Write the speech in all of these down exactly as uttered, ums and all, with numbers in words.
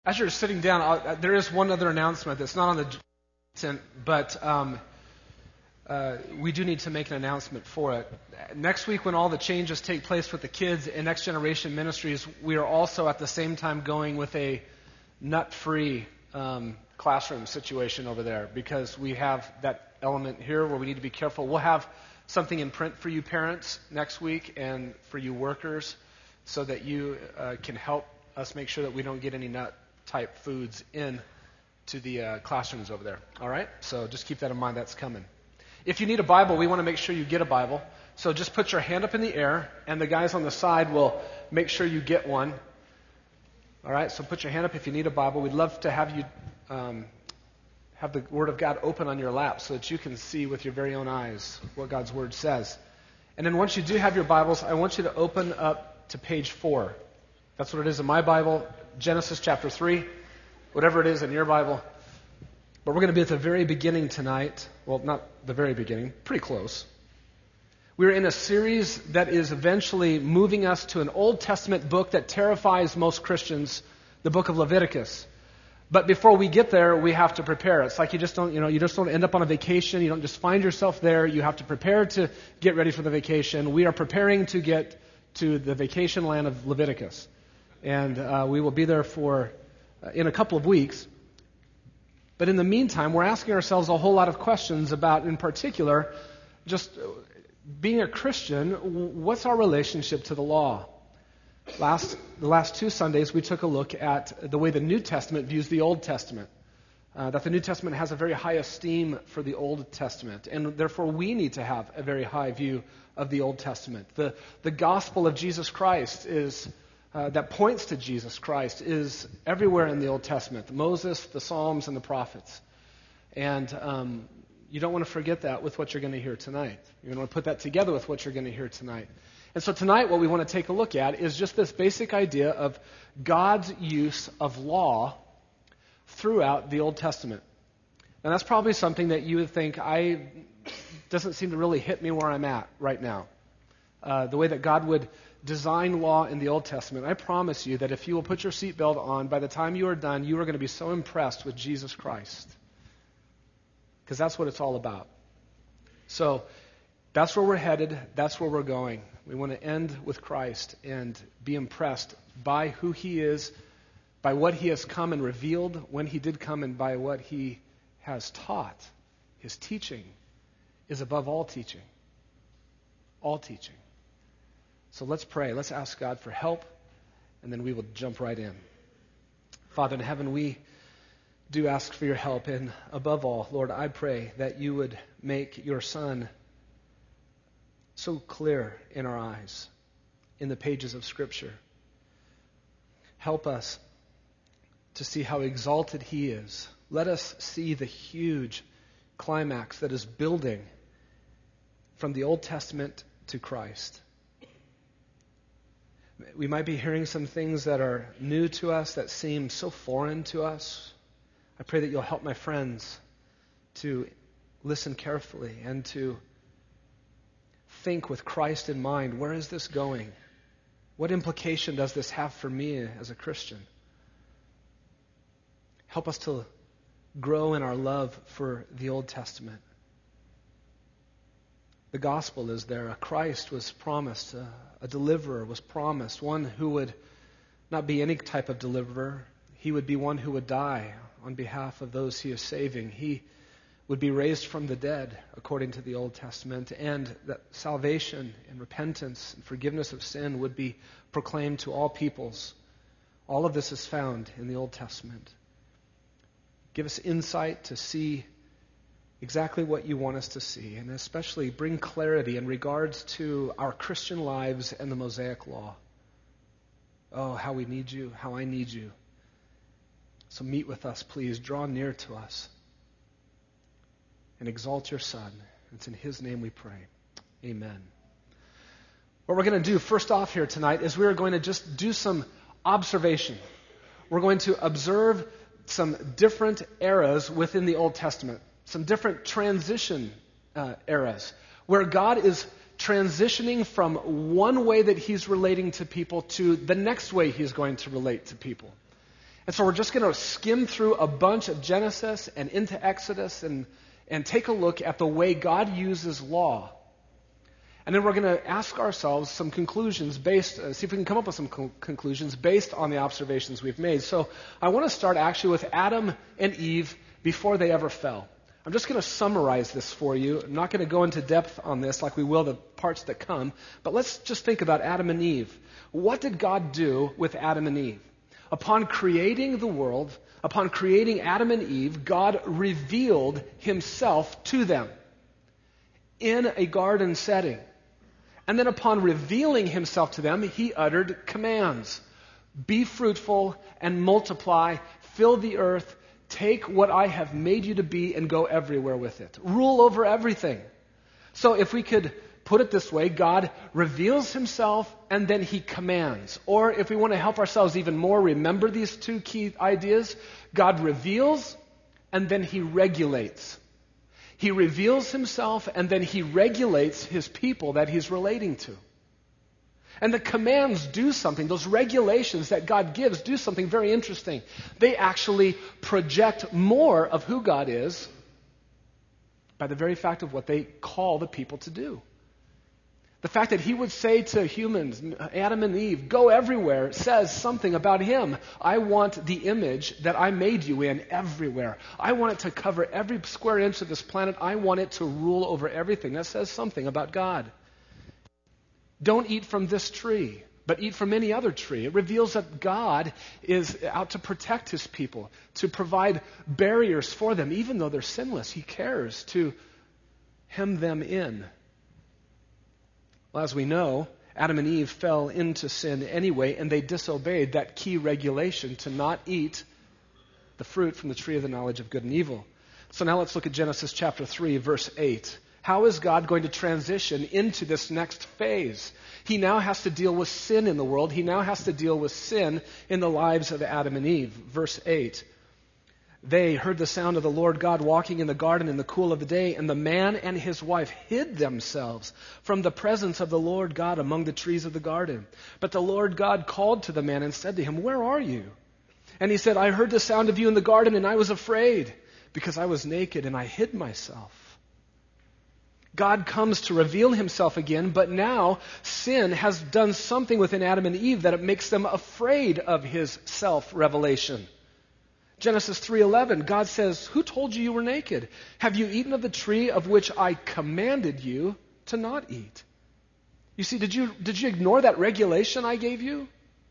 As you're sitting down, I'll, there is one other announcement that's not on the agenda, but um, uh, we do need to make an announcement for it. Next week, when all the changes take place with the kids in Next Generation Ministries, we are also at the same time going with a nut-free um, classroom situation over there, because we have that element here where we need to be careful. We'll have something in print for you parents next week and for you workers, so that you uh, can help us make sure that we don't get any nut type foods in to the uh, classrooms over there. All right? So just keep that in mind. That's coming. If you need a Bible, we want to make sure you get a Bible. So just put your hand up in the air, and the guys on the side will make sure you get one. All right? So put your hand up if you need a Bible. We'd love to have you um, have the Word of God open on your lap so that you can see with your very own eyes what God's Word says. And then once you do have your Bibles, I want you to open up to page four. That's what it is in my Bible, Genesis chapter three, whatever it is in your Bible. But we're going to be at the very beginning tonight. Well, not the very beginning, pretty close. We're in a series that is eventually moving us to an Old Testament book that terrifies most Christians, the book of Leviticus. But before we get there, we have to prepare. It's like you just don't, you know, you just don't end up on a vacation. You don't just find yourself there. You have to prepare to get ready for the vacation. We are preparing to get to the vacation land of Leviticus. And uh, we will be there for uh, in a couple of weeks. But in the meantime, we're asking ourselves a whole lot of questions about, in particular, just being a Christian. What's our relationship to the law? Last the last two Sundays, we took a look at the way the New Testament views the Old Testament. Uh, that the New Testament has a very high esteem for the Old Testament, and therefore we need to have a very high view of the Old Testament. The the gospel of Jesus Christ is Uh, that points to Jesus Christ is everywhere in the Old Testament. Moses, the Psalms, and the prophets. And um, you don't want to forget that with what you're going to hear tonight. You're going to put that together with what you're going to hear tonight. And so tonight what we want to take a look at is just this basic idea of God's use of law throughout the Old Testament. And that's probably something that you would think, I doesn't seem to really hit me where I'm at right now. Uh, the way that God would design law in the Old Testament. I promise you that if you will put your seatbelt on, by the time you are done, you are going to be so impressed with Jesus Christ. Because that's what it's all about. So that's where we're headed. That's where we're going. We want to end with Christ and be impressed by who He is, by what He has come and revealed when He did come, and by what He has taught. His teaching is above all teaching. All teaching. So let's pray. Let's ask God for help, and then we will jump right in. Father in heaven, we do ask for your help, and above all, Lord, I pray that you would make your Son so clear in our eyes, in the pages of Scripture. Help us to see how exalted He is. Let us see the huge climax that is building from the Old Testament to Christ. We might be hearing some things that are new to us, that seem so foreign to us. I pray that you'll help my friends to listen carefully and to think with Christ in mind. Where is this going? What implication does this have for me as a Christian? Help us to grow in our love for the Old Testament. The gospel is there. A Christ was promised. A, a deliverer was promised. One who would not be any type of deliverer. He would be one who would die on behalf of those He is saving. He would be raised from the dead, according to the Old Testament. And that salvation and repentance and forgiveness of sin would be proclaimed to all peoples. All of this is found in the Old Testament. Give us insight to see exactly what you want us to see, and especially bring clarity in regards to our Christian lives and the Mosaic Law. Oh, how we need you, how I need you. So meet with us, please. Draw near to us and exalt your Son. It's in His name we pray. Amen. What we're going to do first off here tonight is we're going to just do some observation. We're going to observe some different eras within the Old Testament. Some different transition uh, eras where God is transitioning from one way that He's relating to people to the next way He's going to relate to people. And so we're just going to skim through a bunch of Genesis and into Exodus and, and take a look at the way God uses law. And then we're going to ask ourselves some conclusions based, uh, see if we can come up with some co- conclusions based on the observations we've made. So I want to start actually with Adam and Eve before they ever fell. I'm just going to summarize this for you. I'm not going to go into depth on this like we will the parts that come, but let's just think about Adam and Eve. What did God do with Adam and Eve? Upon creating the world, upon creating Adam and Eve, God revealed himself to them in a garden setting. And then upon revealing himself to them, he uttered commands. Be fruitful and multiply, fill the earth, take what I have made you to be and go everywhere with it. Rule over everything. So if we could put it this way, God reveals himself and then he commands. Or if we want to help ourselves even more, remember these two key ideas. God reveals and then he regulates. He reveals himself and then he regulates his people that he's relating to. And the commands do something. Those regulations that God gives do something very interesting. They actually project more of who God is by the very fact of what they call the people to do. The fact that he would say to humans, Adam and Eve, go everywhere, says something about him. I want the image that I made you in everywhere. I want it to cover every square inch of this planet. I want it to rule over everything. That says something about God. Don't eat from this tree, but eat from any other tree. It reveals that God is out to protect his people, to provide barriers for them. Even though they're sinless, he cares to hem them in. Well, as we know, Adam and Eve fell into sin anyway, and they disobeyed that key regulation to not eat the fruit from the tree of the knowledge of good and evil. So now let's look at Genesis chapter three, verse eight. How is God going to transition into this next phase? He now has to deal with sin in the world. He now has to deal with sin in the lives of Adam and Eve. Verse eight. They heard the sound of the Lord God walking in the garden in the cool of the day, and the man and his wife hid themselves from the presence of the Lord God among the trees of the garden. But the Lord God called to the man and said to him, where are you? And he said, I heard the sound of you in the garden, and I was afraid, because I was naked, and I hid myself. God comes to reveal himself again, but now sin has done something within Adam and Eve that it makes them afraid of his self-revelation. Genesis three eleven, God says, who told you you were naked? Have you eaten of the tree of which I commanded you to not eat? You see, did you, did you ignore that regulation I gave you?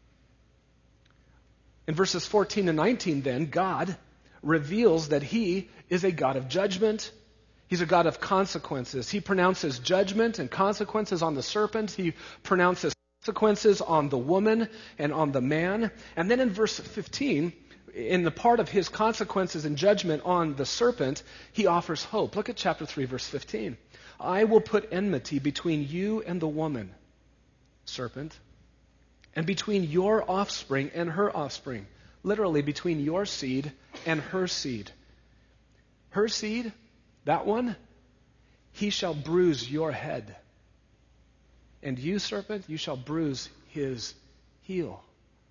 In verses fourteen and nineteen then, God reveals that he is a God of judgment. He's a God of consequences. He pronounces judgment and consequences on the serpent. He pronounces consequences on the woman and on the man. And then in verse fifteen, in the part of his consequences and judgment on the serpent, he offers hope. Look at chapter three, verse fifteen. I will put enmity between you and the woman, serpent, and between your offspring and her offspring. Literally, between your seed and her seed. Her seed, that one, he shall bruise your head. And you, serpent, you shall bruise his heel.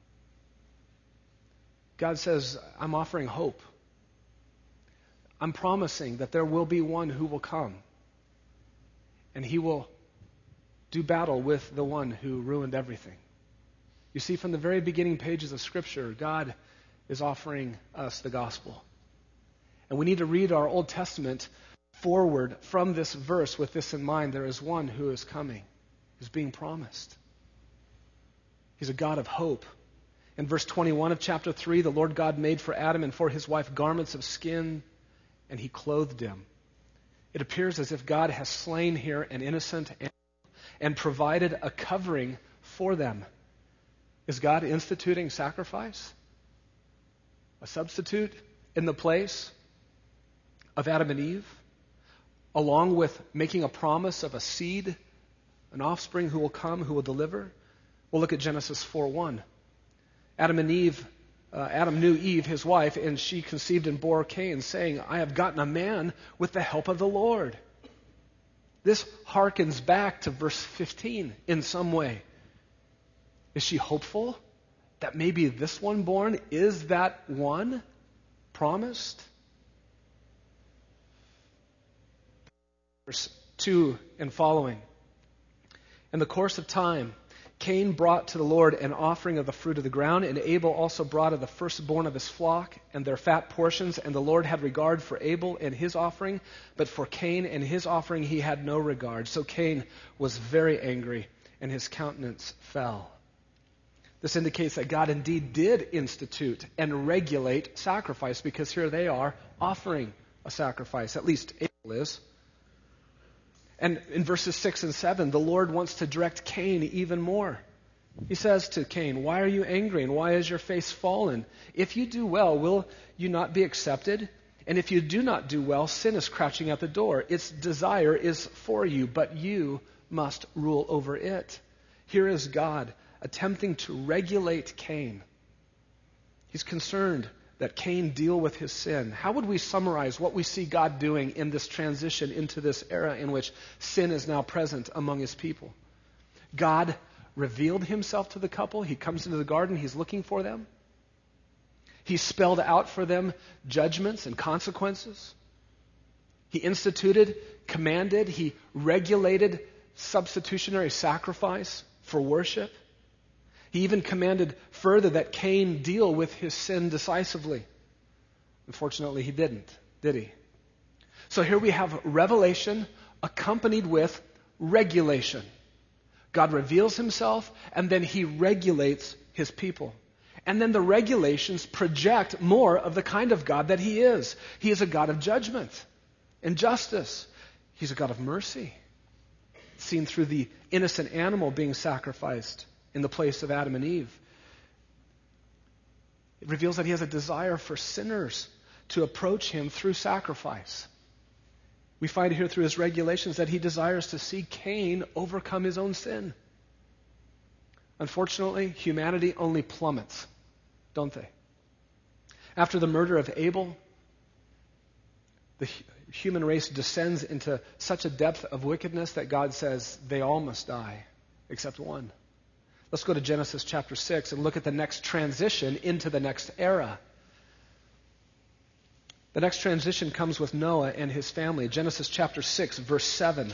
God says, I'm offering hope. I'm promising that there will be one who will come. And he will do battle with the one who ruined everything. You see, from the very beginning pages of Scripture, God is offering us the gospel. And we need to read our Old Testament forward from this verse with this in mind. There is one who is coming, who's being promised. He's a God of hope. In verse twenty-one of chapter three, the Lord God made for Adam and for his wife garments of skin, and he clothed them. It appears as if God has slain here an innocent animal and provided a covering for them. Is God instituting sacrifice? A substitute in the place of Adam and Eve? Along with making a promise of a seed, an offspring who will come, who will deliver? We'll look at Genesis four one. Adam and Eve, uh, Adam knew Eve, his wife, and she conceived and bore Cain, saying, I have gotten a man with the help of the Lord. This harkens back to verse fifteen in some way. Is she hopeful that maybe this one born is that one promised? Verse two and following. In the course of time, Cain brought to the Lord an offering of the fruit of the ground, and Abel also brought of the firstborn of his flock and their fat portions. And the Lord had regard for Abel and his offering, but for Cain and his offering he had no regard. So Cain was very angry, and his countenance fell. This indicates that God indeed did institute and regulate sacrifice, because here they are offering a sacrifice, at least Abel is. And in verses six and seven, the Lord wants to direct Cain even more. He says to Cain, "Why are you angry, and why is your face fallen? If you do well, will you not be accepted? And if you do not do well, sin is crouching at the door. Its desire is for you, but you must rule over it." Here is God attempting to regulate Cain. He's concerned that Cain deal with his sin. How would we summarize what we see God doing in this transition into this era in which sin is now present among his people? God revealed himself to the couple. He comes into the garden. He's looking for them. He spelled out for them judgments and consequences. He instituted, commanded, he regulated substitutionary sacrifice for worship. He even commanded further that Cain deal with his sin decisively. Unfortunately, he didn't, did he? So here we have revelation accompanied with regulation. God reveals himself, and then he regulates his people. And then the regulations project more of the kind of God that he is. He is a God of judgment and justice. He's a God of mercy, seen through the innocent animal being sacrificed in the place of Adam and Eve. It reveals that he has a desire for sinners to approach him through sacrifice. We find here through his regulations that he desires to see Cain overcome his own sin. Unfortunately, humanity only plummets, don't they? After the murder of Abel, the human race descends into such a depth of wickedness that God says they all must die, except one. Let's go to Genesis chapter six and look at the next transition into the next era. The next transition comes with Noah and his family. Genesis chapter six, verse seven.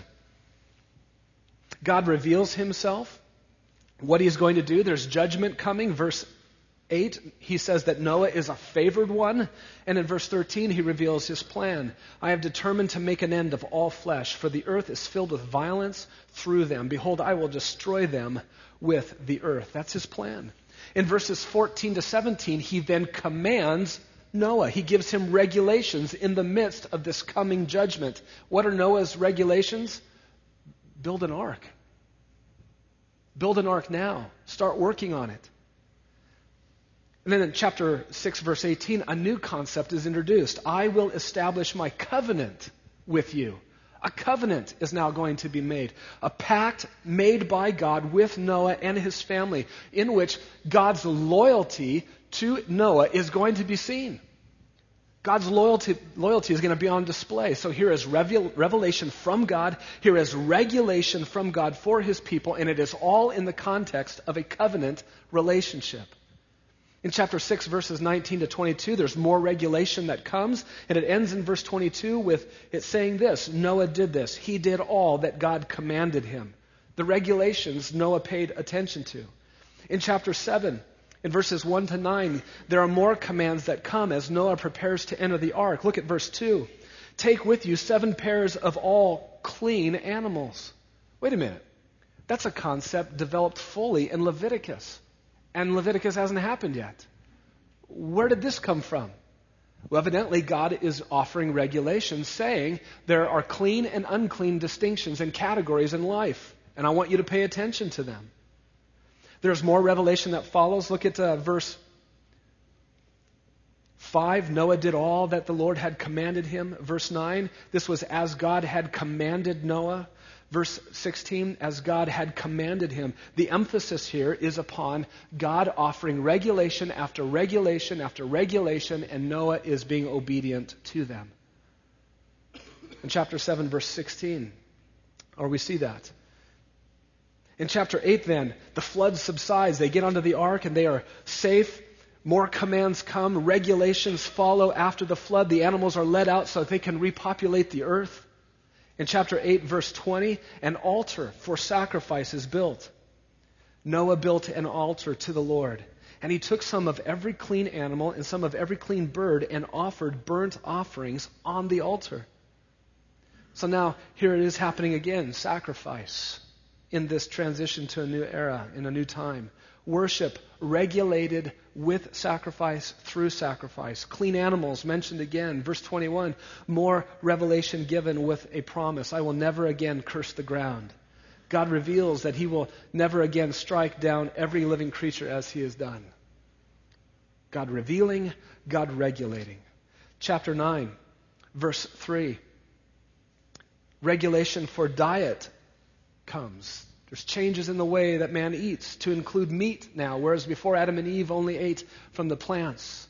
God reveals himself, what he's going to do. There's judgment coming. Verse eight, he says that Noah is a favored one. And in verse thirteen, he reveals his plan. "I have determined to make an end of all flesh, for the earth is filled with violence through them. Behold, I will destroy them with the earth." That's his plan. In verses fourteen to seventeen, he then commands Noah. He gives him regulations in the midst of this coming judgment. What are Noah's regulations? Build an ark. Build an ark now. Start working on it. And then in chapter six, verse eighteen, a new concept is introduced. "I will establish my covenant with you." A covenant is now going to be made. A pact made by God with Noah and his family, in which God's loyalty to Noah is going to be seen. God's loyalty, loyalty is going to be on display. So here is revel, revelation from God. Here is regulation from God for his people, and it is all in the context of a covenant relationship. In chapter six, verses nineteen to twenty-two, there's more regulation that comes, and it ends in verse twenty-two with it saying this: Noah did this. He did all that God commanded him. The regulations Noah paid attention to. In chapter seven, in verses one to nine, there are more commands that come as Noah prepares to enter the ark. Look at verse two. "Take with you seven pairs of all clean animals." Wait a minute. That's a concept developed fully in Leviticus. And Leviticus hasn't happened yet. Where did this come from? Well, evidently God is offering regulations saying there are clean and unclean distinctions and categories in life, and I want you to pay attention to them. There's more revelation that follows. Look at uh, verse five. Noah did all that the Lord had commanded him. Verse nine, this was as God had commanded Noah. Verse sixteen, as God had commanded him. The emphasis here is upon God offering regulation after regulation after regulation, and Noah is being obedient to them. In chapter seven, verse sixteen, or we see that. In chapter eight then, the flood subsides. They get onto the ark and they are safe. More commands come. Regulations follow after the flood. The animals are let out so that they can repopulate the earth. In chapter eight, verse twenty, an altar for sacrifice is built. Noah built an altar to the Lord. And he took some of every clean animal and some of every clean bird and offered burnt offerings on the altar. So now, here it is happening again, sacrifice in this transition to a new era, in a new time. Worship regulated with sacrifice, through sacrifice. Clean animals mentioned again. Verse twenty-one, more revelation given with a promise. I will never again curse the ground. God reveals that he will never again strike down every living creature as he has done. God revealing, God regulating. Chapter nine, verse three. Regulation for diet comes. There's changes in the way that man eats to include meat now, whereas before Adam and Eve only ate from the plants.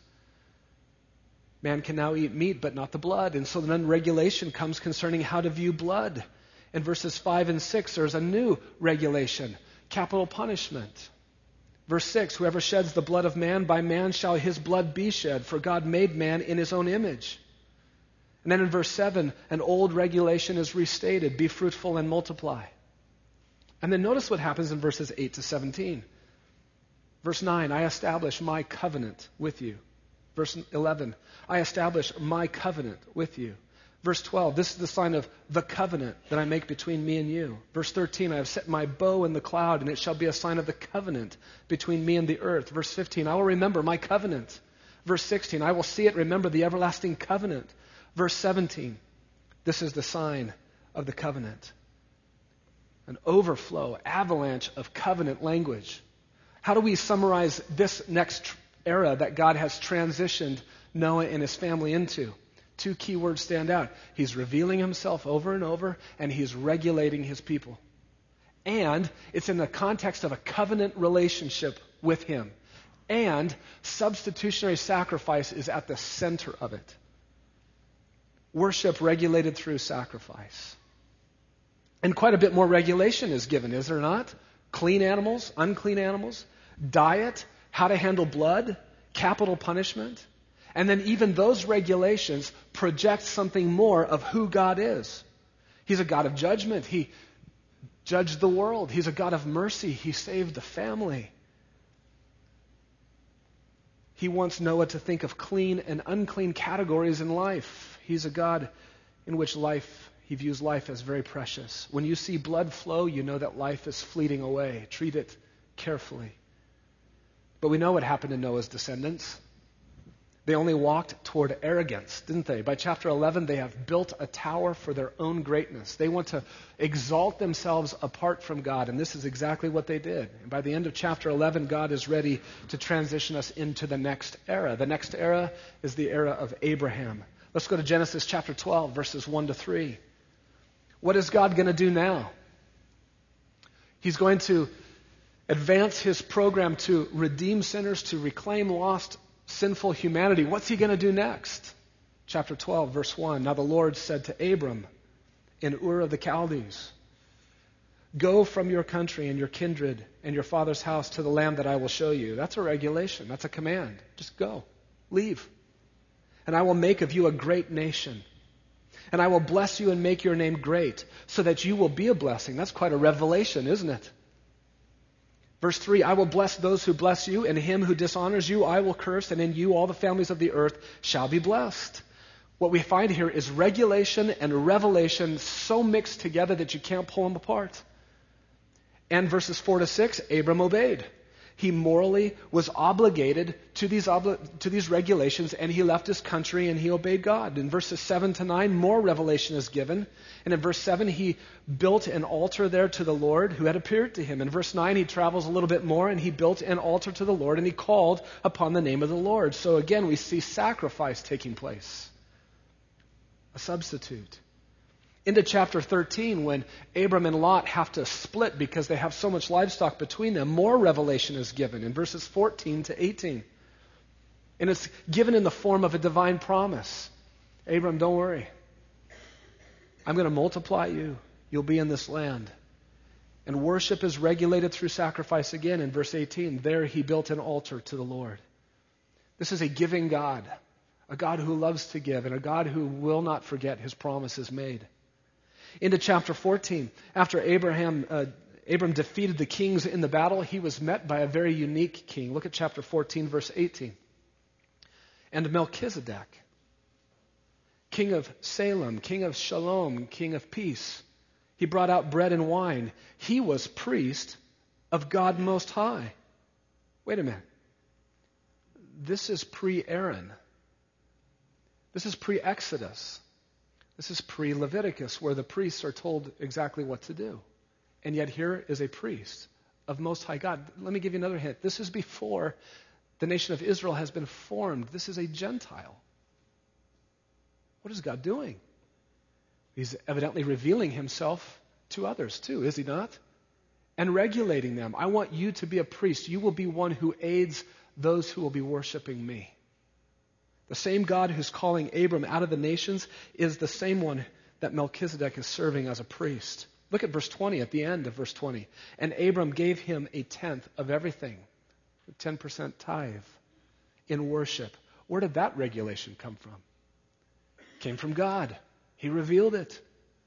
Man can now eat meat, but not the blood. And so then regulation comes concerning how to view blood. In verses five and six, there's a new regulation, capital punishment. Verse six, whoever sheds the blood of man, by man shall his blood be shed, for God made man in his own image. And then in verse seven, an old regulation is restated, be fruitful and multiply. And then notice what happens in verses eight to seventeen. Verse nine, I establish my covenant with you. Verse eleven, I establish my covenant with you. Verse twelve, this is the sign of the covenant that I make between me and you. Verse thirteen, I have set my bow in the cloud, and it shall be a sign of the covenant between me and the earth. Verse fifteen, I will remember my covenant. Verse sixteen, I will see it, remember the everlasting covenant. Verse seventeen, this is the sign of the covenant. An overflow, avalanche of covenant language. How do we summarize this next era that God has transitioned Noah and his family into? Two key words stand out. He's revealing himself over and over, and he's regulating his people. And it's in the context of a covenant relationship with him. And substitutionary sacrifice is at the center of it. Worship regulated through sacrifice. And quite a bit more regulation is given, is there not? Clean animals, unclean animals, diet, how to handle blood, capital punishment. And then even those regulations project something more of who God is. He's a God of judgment. He judged the world. He's a God of mercy. He saved the family. He wants Noah to think of clean and unclean categories in life. He's a God in which life, he views life as very precious. When you see blood flow, you know that life is fleeting away. Treat it carefully. But we know what happened to Noah's descendants. They only walked toward arrogance, didn't they? By chapter eleven, they have built a tower for their own greatness. They want to exalt themselves apart from God, and this is exactly what they did. And by the end of chapter eleven, God is ready to transition us into the next era. The next era is the era of Abraham. Let's go to Genesis chapter twelve, verses one to three. What is God going to do now? He's going to advance his program to redeem sinners, to reclaim lost sinful humanity. What's he going to do next? Chapter twelve, verse one. Now the Lord said to Abram in Ur of the Chaldees, go from your country and your kindred and your father's house to the land that I will show you. That's a regulation. That's a command. Just go. Leave. And I will make of you a great nation. And I will bless you and make your name great, so that you will be a blessing. That's quite a revelation, isn't it? Verse three, I will bless those who bless you, and him who dishonors you I will curse, and in you all the families of the earth shall be blessed. What we find here is regulation and revelation so mixed together that you can't pull them apart. And verses four to six, Abram obeyed. He morally was obligated to these obli- to these regulations, and he left his country and he obeyed God. In verses seven to nine, more revelation is given. And in verse seven, he built an altar there to the Lord who had appeared to him. In verse nine, he travels a little bit more, and he built an altar to the Lord, and he called upon the name of the Lord. So again, we see sacrifice taking place. A substitute. Into chapter thirteen, when Abram and Lot have to split because they have so much livestock between them, more revelation is given in verses fourteen to eighteen. And it's given in the form of a divine promise. Abram, don't worry. I'm going to multiply you. You'll be in this land. And worship is regulated through sacrifice again in verse eighteen. There he built an altar to the Lord. This is a giving God, a God who loves to give, and a God who will not forget his promises made. Into chapter fourteen, after Abraham, uh, Abram defeated the kings in the battle, he was met by a very unique king. Look at chapter fourteen, verse eighteen. And Melchizedek, king of Salem, king of Shalom, king of peace, he brought out bread and wine. He was priest of God Most High. Wait a minute. This is pre-Aaron. This is pre-Exodus. This is pre-Leviticus, where the priests are told exactly what to do. And yet here is a priest of Most High God. Let me give you another hint. This is before the nation of Israel has been formed. This is a Gentile. What is God doing? He's evidently revealing himself to others too, is he not? And regulating them. I want you to be a priest. You will be one who aids those who will be worshiping me. The same God who's calling Abram out of the nations is the same one that Melchizedek is serving as a priest. Look at verse twenty, at the end of verse twenty. And Abram gave him a tenth of everything, a ten percent tithe in worship. Where did that regulation come from? It came from God. He revealed it.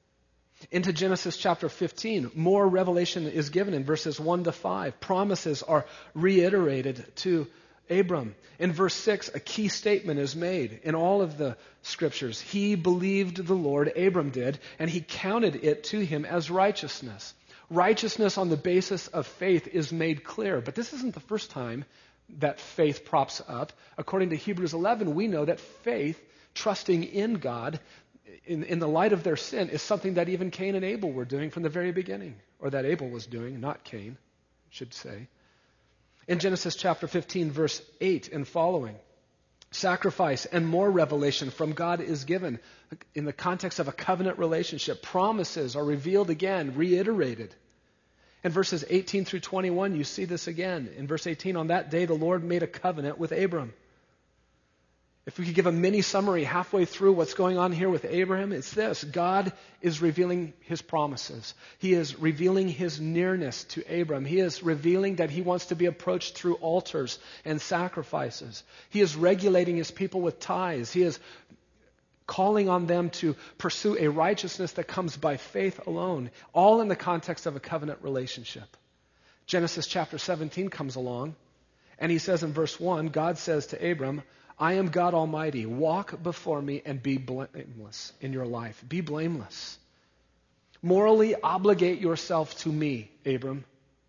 Into Genesis chapter fifteen, more revelation is given in verses one to five. Promises are reiterated to Abram. In verse six, a key statement is made in all of the scriptures. He believed the Lord, Abram did, and he counted it to him as righteousness. Righteousness on the basis of faith is made clear. But this isn't the first time that faith props up. According to Hebrews eleven, we know that faith, trusting in God, in, in the light of their sin, is something that even Cain and Abel were doing from the very beginning. Or that Abel was doing, not Cain, I should say. In Genesis chapter fifteen, verse eight and following, sacrifice and more revelation from God is given in the context of a covenant relationship. Promises are revealed again, reiterated. In verses eighteen through twenty-one, you see this again. In verse eighteen, on that day the Lord made a covenant with Abram. If we could give a mini summary halfway through what's going on here with Abraham, it's this. God is revealing his promises. He is revealing his nearness to Abram. He is revealing that he wants to be approached through altars and sacrifices. He is regulating his people with tithes. He is calling on them to pursue a righteousness that comes by faith alone, all in the context of a covenant relationship. Genesis chapter seventeen comes along, and he says in verse one, God says to Abram, I am God Almighty. Walk before me and be blameless in your life. Be blameless. Morally obligate yourself to me, Abram.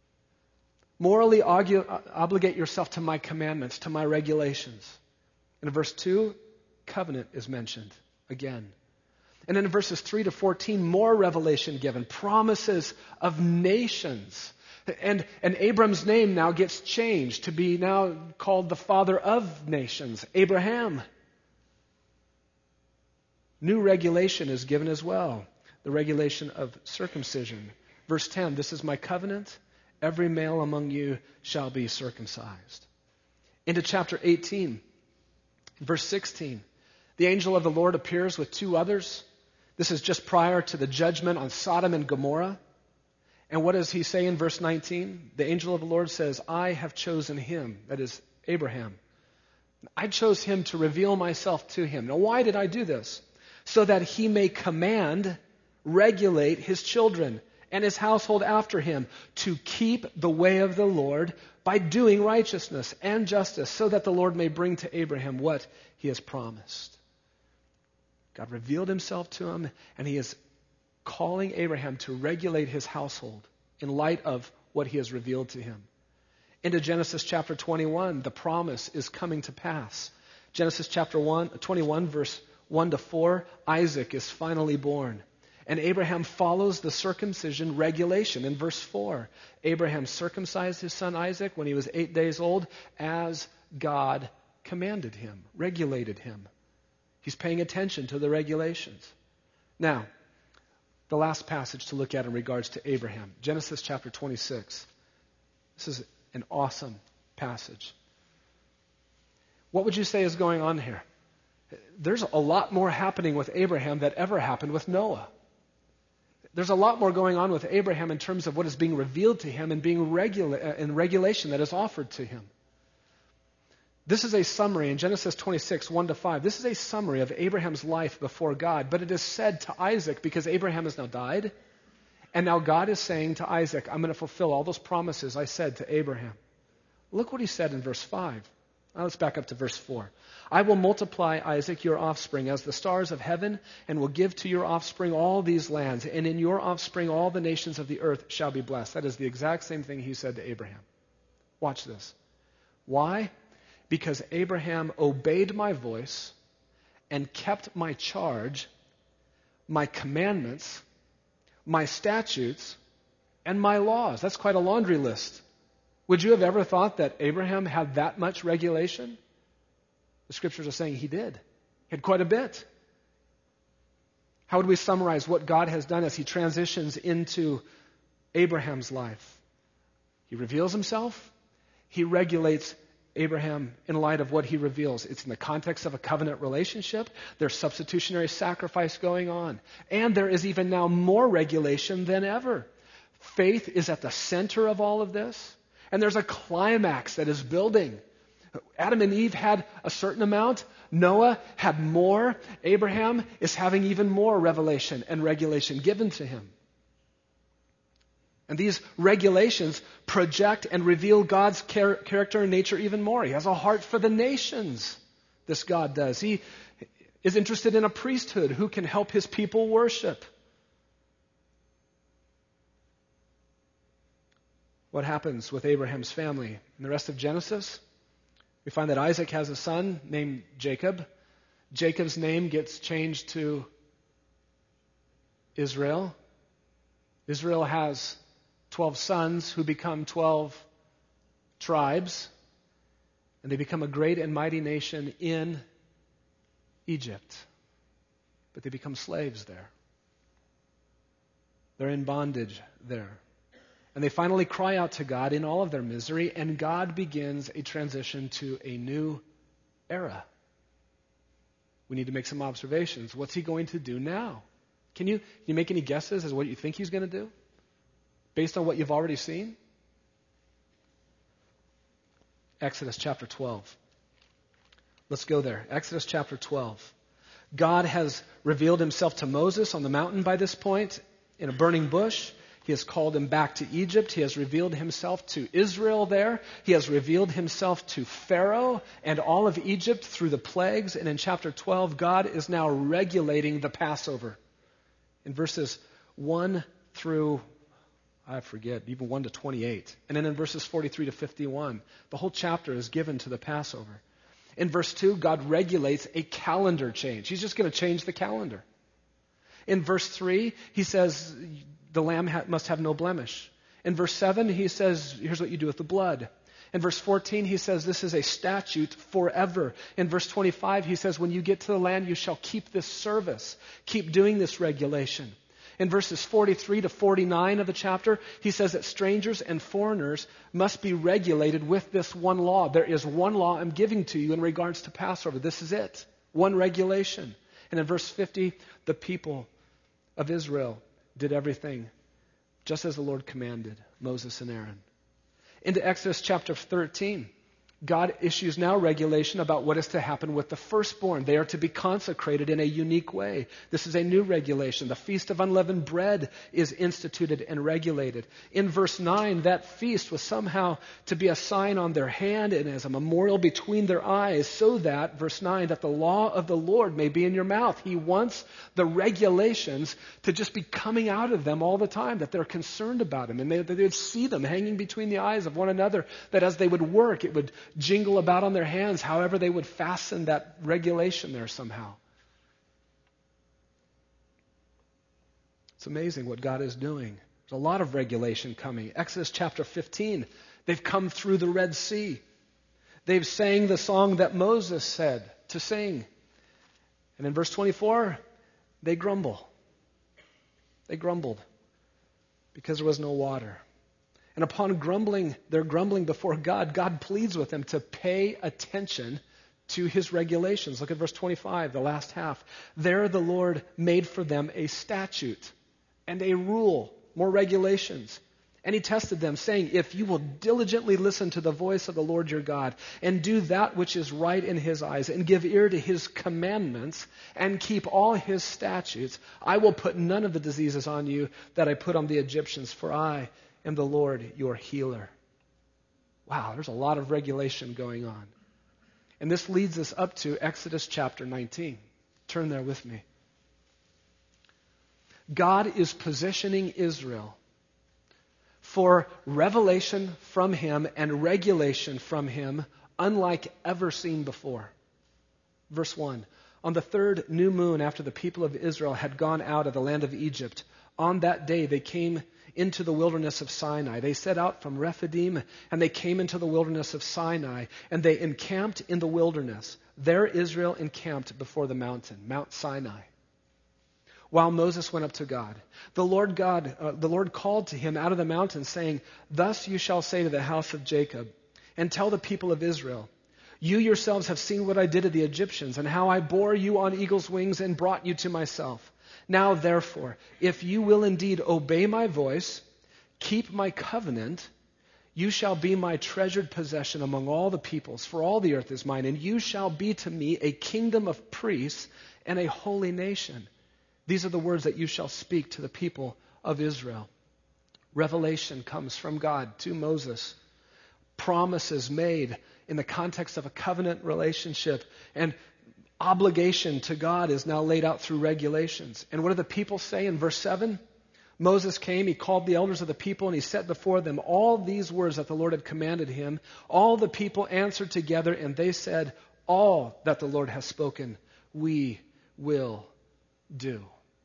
Morally argue, obligate yourself to my commandments, to my regulations. In verse two, covenant is mentioned again. And then in verses three to fourteen, more revelation given. Promises of nations. And, and Abram's name now gets changed to be now called the father of nations, Abraham. New regulation is given as well, the regulation of circumcision. Verse ten, this is my covenant. Every male among you shall be circumcised. Into chapter eighteen, verse sixteen, the angel of the Lord appears with two others. This is just prior to the judgment on Sodom and Gomorrah. And what does he say in verse nineteen? The angel of the Lord says, I have chosen him, that is Abraham. I chose him to reveal myself to him. Now, why did I do this? So that he may command, regulate his children and his household after him to keep the way of the Lord by doing righteousness and justice, so that the Lord may bring to Abraham what he has promised. God revealed himself to him, and he is calling Abraham to regulate his household in light of what he has revealed to him. Into Genesis chapter twenty-one, the promise is coming to pass. Genesis chapter one, twenty-one, verse one to four, Isaac is finally born. And Abraham follows the circumcision regulation. In verse four, Abraham circumcised his son Isaac when he was eight days old as God commanded him, regulated him. He's paying attention to the regulations. Now, the last passage to look at in regards to Abraham, Genesis chapter twenty-six. This is an awesome passage. What would you say is going on here? There's a lot more happening with Abraham than ever happened with Noah. There's a lot more going on with Abraham in terms of what is being revealed to him and being regula- uh, in regulation that is offered to him. This is a summary in Genesis twenty-six, one to five. This is a summary of Abraham's life before God. But it is said to Isaac, because Abraham has now died, and now God is saying to Isaac, I'm going to fulfill all those promises I said to Abraham. Look what he said in verse five. Now let's back up to verse four. I will multiply, Isaac, your offspring as the stars of heaven, and will give to your offspring all these lands, and in your offspring all the nations of the earth shall be blessed. That is the exact same thing he said to Abraham. Watch this. Why? Because Abraham obeyed my voice and kept my charge, my commandments, my statutes, and my laws. That's quite a laundry list. Would you have ever thought that Abraham had that much regulation? The scriptures are saying he did. He had quite a bit. How would we summarize what God has done as he transitions into Abraham's life? He reveals himself. He regulates Abraham in light of what he reveals. It's in the context of a covenant relationship. There's substitutionary sacrifice going on. And there is even now more regulation than ever. Faith is at the center of all of this. And there's a climax that is building. Adam and Eve had a certain amount. Noah had more. Abraham is having even more revelation and regulation given to him. And these regulations project and reveal God's char- character and nature even more. He has a heart for the nations, this God does. He is interested in a priesthood who can help his people worship. What happens with Abraham's family? In the rest of Genesis, we find that Isaac has a son named Jacob. Jacob's name gets changed to Israel. Israel has twelve sons who become twelve tribes, and they become a great and mighty nation in Egypt. But they become slaves there. They're in bondage there. And they finally cry out to God in all of their misery, and God begins a transition to a new era. We need to make some observations. What's he going to do now? Can you, can you make any guesses as to what you think he's going to do? Based on what you've already seen? Exodus chapter twelve. Let's go there. Exodus chapter twelve. God has revealed himself to Moses on the mountain by this point in a burning bush. He has called him back to Egypt. He has revealed himself to Israel there. He has revealed himself to Pharaoh and all of Egypt through the plagues. And in chapter twelve, God is now regulating the Passover. In verses one through, I forget, even one to twenty-eight. And then in verses forty-three to fifty-one, the whole chapter is given to the Passover. In verse two, God regulates a calendar change. He's just going to change the calendar. In verse three, he says the lamb ha- must have no blemish. In verse seven, he says, here's what you do with the blood. In verse fourteen, he says this is a statute forever. In verse twenty-five, he says when you get to the land, you shall keep this service. Keep doing this regulation. In verses forty-three to forty-nine of the chapter, he says that strangers and foreigners must be regulated with this one law. There is one law I'm giving to you in regards to Passover. This is it. One regulation. And in verse fifty, the people of Israel did everything just as the Lord commanded Moses and Aaron. Into Exodus chapter thirteen, God issues now regulation about what is to happen with the firstborn. They are to be consecrated in a unique way. This is a new regulation. The Feast of Unleavened Bread is instituted and regulated. In verse nine, that feast was somehow to be a sign on their hand and as a memorial between their eyes, so that, verse nine, that the law of the Lord may be in your mouth. He wants the regulations to just be coming out of them all the time, that they're concerned about them, and they, that they would see them hanging between the eyes of one another, that as they would work, it would jingle about on their hands, however they would fasten that regulation there somehow. It's amazing what God is doing. There's a lot of regulation coming. Exodus chapter fifteen, they've come through the Red Sea. They've sang the song that Moses said to sing. And in verse twenty-four, they grumble. They grumbled because there was no water. And upon grumbling, they're grumbling before God, God pleads with them to pay attention to his regulations. Look at verse twenty-five, the last half. There the Lord made for them a statute and a rule, more regulations. And he tested them, saying, if you will diligently listen to the voice of the Lord your God, and do that which is right in his eyes, and give ear to his commandments, and keep all his statutes, I will put none of the diseases on you that I put on the Egyptians, for I am the Lord your healer. Wow, there's a lot of regulation going on. And this leads us up to Exodus chapter nineteen. Turn there with me. God is positioning Israel for revelation from him and regulation from him unlike ever seen before. Verse one, on the third new moon after the people of Israel had gone out of the land of Egypt, on that day they came into the wilderness of Sinai. They set out from Rephidim, and they came into the wilderness of Sinai, and they encamped in the wilderness. There Israel encamped before the mountain, Mount Sinai, while Moses went up to God. The Lord God, uh, the Lord called to him out of the mountain, saying, thus you shall say to the house of Jacob, and tell the people of Israel, you yourselves have seen what I did to the Egyptians, and how I bore you on eagle's wings and brought you to myself. Now, therefore, if you will indeed obey my voice, keep my covenant, you shall be my treasured possession among all the peoples, for all the earth is mine, and you shall be to me a kingdom of priests and a holy nation. These are the words that you shall speak to the people of Israel. Revelation comes from God to Moses. Promises made in the context of a covenant relationship, and obligation to God is now laid out through regulations. And what do the people say in verse seven? Moses came, he called the elders of the people, and he set before them all these words that the Lord had commanded him. All the people answered together, and they said, all that the Lord has spoken, we will do.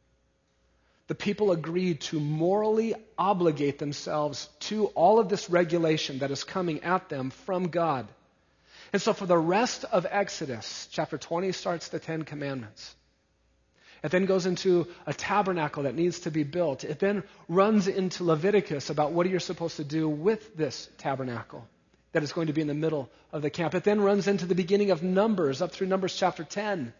The people agreed to morally obligate themselves to all of this regulation that is coming at them from God. And so for the rest of Exodus, chapter twenty starts the Ten Commandments. It then goes into a tabernacle that needs to be built. It then runs into Leviticus about what you're supposed to do with this tabernacle that is going to be in the middle of the camp. It then runs into the beginning of Numbers, up through Numbers chapter ten.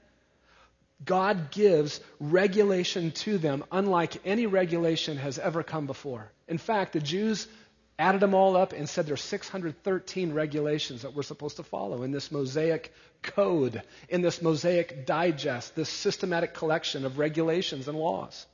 God gives regulation to them unlike any regulation has ever come before. In fact, the Jews added them all up and said there's six hundred thirteen regulations that we're supposed to follow in this Mosaic code, in this Mosaic digest, this systematic collection of regulations and laws.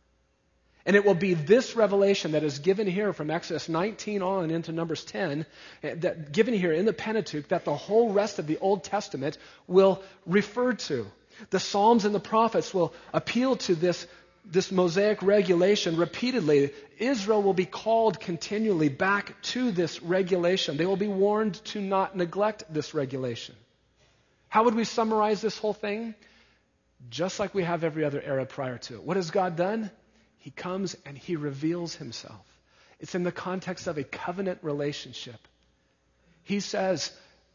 And it will be this revelation that is given here from Exodus nineteen on into Numbers ten, that given here in the Pentateuch, that the whole rest of the Old Testament will refer to. The Psalms and the prophets will appeal to this, this Mosaic regulation repeatedly. Israel will be called continually back to this regulation. They will be warned to not neglect this regulation. How would we summarize this whole thing? Just like we have every other era prior to it. What has God done? He comes and he reveals himself. It's in the context of a covenant relationship. He says,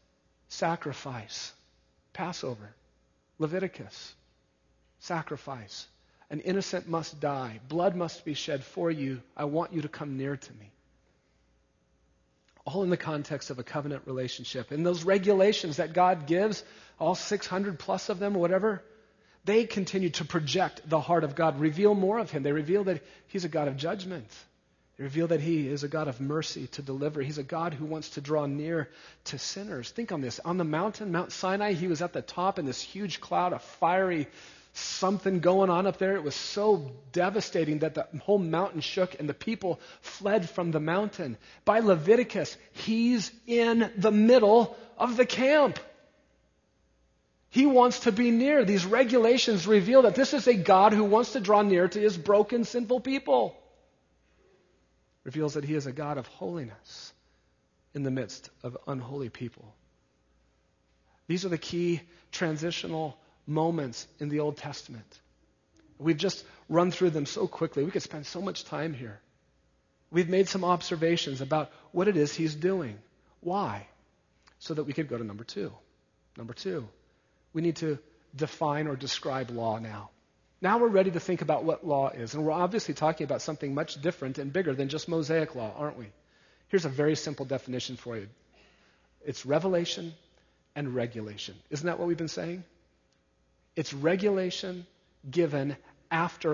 sacrifice, Passover, Leviticus, sacrifice. An innocent must die. Blood must be shed for you. I want you to come near to me. All in the context of a covenant relationship. And those regulations that God gives, all six hundred plus of them or whatever, they continue to project the heart of God, reveal more of him. They reveal that he's a God of judgment. They reveal that he is a God of mercy to deliver. He's a God who wants to draw near to sinners. Think on this. On the mountain, Mount Sinai, he was at the top in this huge cloud of fiery something going on up there. It was so devastating that the whole mountain shook and the people fled from the mountain. By Leviticus, he's in the middle of the camp. He wants to be near. These regulations reveal that this is a God who wants to draw near to his broken, sinful people. Reveals that he is a God of holiness in the midst of unholy people. These are the key transitional moments in the Old Testament. We've just run through them so quickly. We could spend so much time here. We've made some observations about what it is he's doing. Why? So that we could go to number two. Number two, we need to define or describe law now. Now we're ready to think about what law is. And we're obviously talking about something much different and bigger than just Mosaic law, aren't we? Here's a very simple definition for you. It's revelation and regulation. Isn't that what we've been saying? It's regulation given after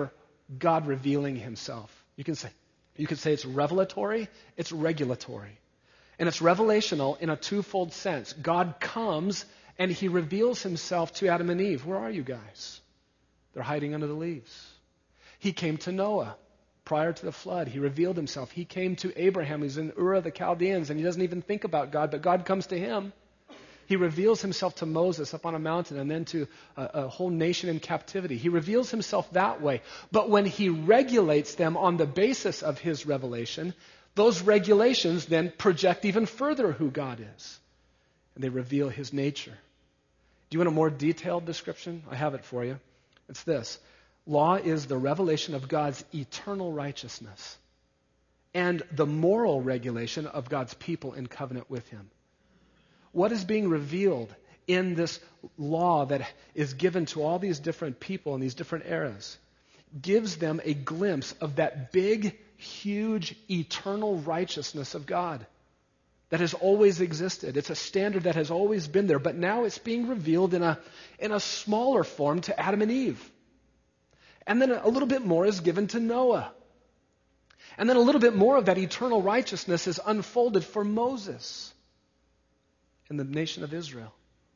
God revealing himself. You can say, you could say it's revelatory, it's regulatory. And it's revelational in a twofold sense. God comes and he reveals himself to Adam and Eve. Where are you guys? They're hiding under the leaves. He came to Noah prior to the flood. He revealed himself. He came to Abraham. He's in Ur of the Chaldeans, and he doesn't even think about God, but God comes to him. He reveals himself to Moses up on a mountain and then to a, a whole nation in captivity. He reveals himself that way. But when he regulates them on the basis of his revelation, those regulations then project even further who God is. And they reveal his nature. Do you want a more detailed description? I have it for you. It's this. Law is the revelation of God's eternal righteousness and the moral regulation of God's people in covenant with him. What is being revealed in this law that is given to all these different people in these different eras gives them a glimpse of that big, huge, eternal righteousness of God that has always existed. It's a standard that has always been there, but now it's being revealed in a, in a smaller form to Adam and Eve. And then a little bit more is given to Noah. And then a little bit more of that eternal righteousness is unfolded for Moses and the nation of Israel.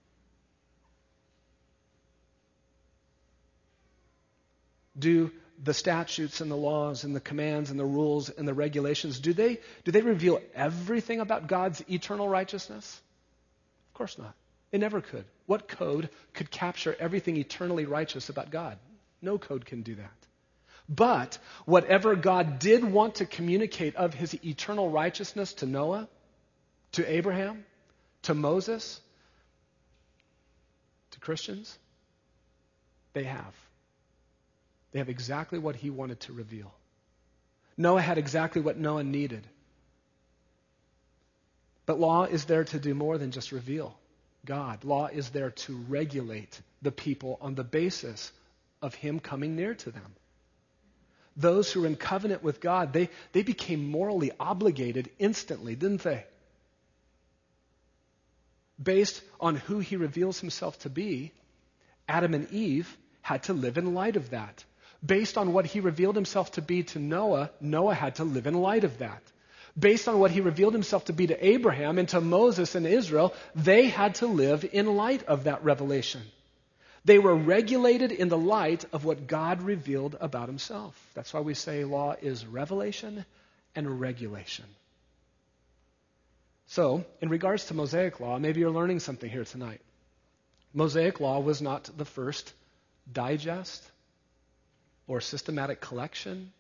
Do the statutes and the laws and the commands and the rules and the regulations, do they, do they reveal everything about God's eternal righteousness? Of course not. They never could. What code could capture everything eternally righteous about God? No code can do that. But whatever God did want to communicate of his eternal righteousness to Noah, to Abraham, to Moses, to Christians, they have. They have exactly what he wanted to reveal. Noah had exactly what Noah needed. But law is there to do more than just reveal God. Law is there to regulate the people on the basis of him coming near to them. Those who are in covenant with God, they, they became morally obligated instantly, didn't they? Based on who he reveals himself to be, Adam and Eve had to live in light of that. Based on what he revealed himself to be to Noah, Noah had to live in light of that. Based on what he revealed himself to be to Abraham and to Moses and Israel, they had to live in light of that revelation. They were regulated in the light of what God revealed about himself. That's why we say law is revelation and regulation. So, in regards to Mosaic law, maybe you're learning something here tonight. Mosaic law was not the first digest or systematic collection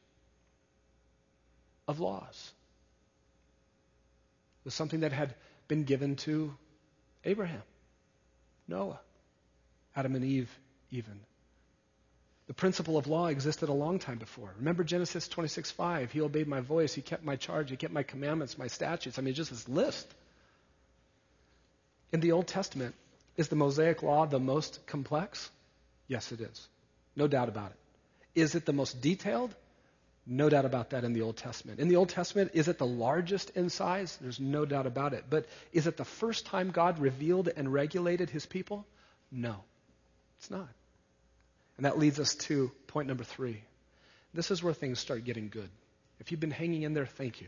of laws. It was something that had been given to Abraham, Noah, Adam and Eve even. The principle of law existed a long time before. Remember Genesis twenty-six five. He obeyed my voice. He kept my charge. He kept my commandments, my statutes. I mean, just this list. In the Old Testament, is the Mosaic law the most complex? Yes, it is. No doubt about it. Is it the most detailed? No doubt about that in the Old Testament. In the Old Testament, is it the largest in size? There's no doubt about it. But is it the first time God revealed and regulated his people? No, it's not. And that leads us to point number three. This is where things start getting good. If you've been hanging in there, thank you.